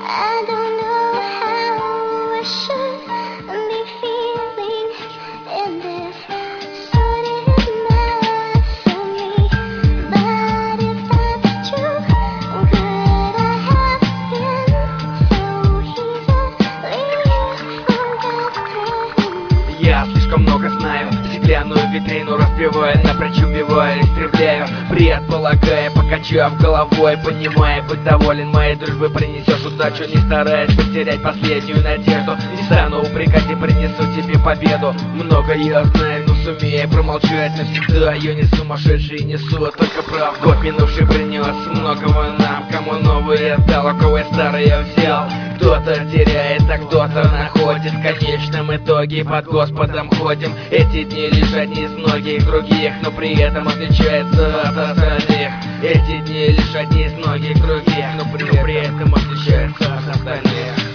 I don't know how I should be feeling in this sordid mess of me. But if that's true, could I have been so easily forgotten? Я слишком много знаю, стеклянную витрину разбиваю, напрочь убиваю, истребляю, предполагая, покачав головой, понимая, быть доволен моей дружбы, принесешь удачу, не стараясь потерять последнюю надежду. Не стану упрекать и принесу тебе победу. Много я знаю, но сумею промолчать навсегда. Я не сумасшедший, несу только правду. Год минувший принес многого нам, кому новые дал, у кого я старое взял. Кто-то теряет, а кто-то находит. В конечном итоге под Господом ходим. Эти дни лишь одни из многих других, но при этом отличается от остальных. Эти дни лишь одни из многих других, но при этом отличается от остальных.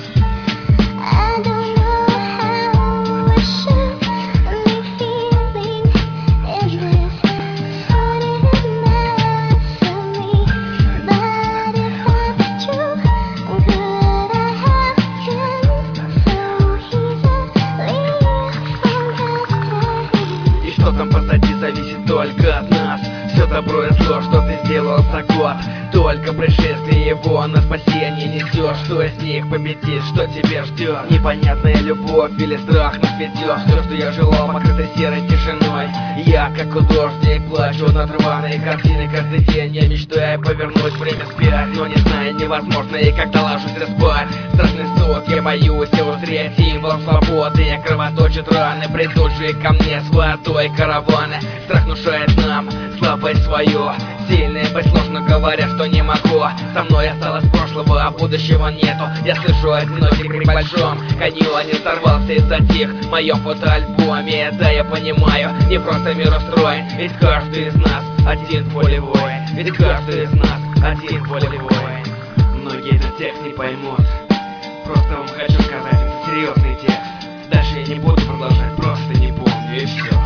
I don't know how I should be feeling in this sordid mess of me. But if that's true, could I have been so easily forgotten? И что там позади, зависит только от нас. Все добро и зло, что ты сделал за год, только пришествие его на спасение несешь. Что из них победит, что тебя ждет? Непонятная любовь или страх нас ведет. Все, что я желал, покрыто серой тишиной. Я, как художник, плачу над рваной картиной. Каждый день я мечтаю повернуть время вспять, но не знаю, невозможно, и когда ложусь спать. Страшный суд, я боюсь его узреть. Символ свободы, я кровоточит раны. Придут же ко мне с водой караваны. Страх внушает нам слабость свою. Сильные быть сложно, говорят, что не могу. Со мной осталось прошлого, а будущего нету. Я слышу одинокий крик в большом каньоне. Сорвался и затих в моем фотоальбоме. Да, я понимаю, не просто мир устроен. Ведь каждый из нас один полевой. Ведь каждый из нас один полевой. Многие этот текст не поймут. Просто вам хочу сказать, это серьезный текст. Дальше я не буду продолжать, просто не помню и все.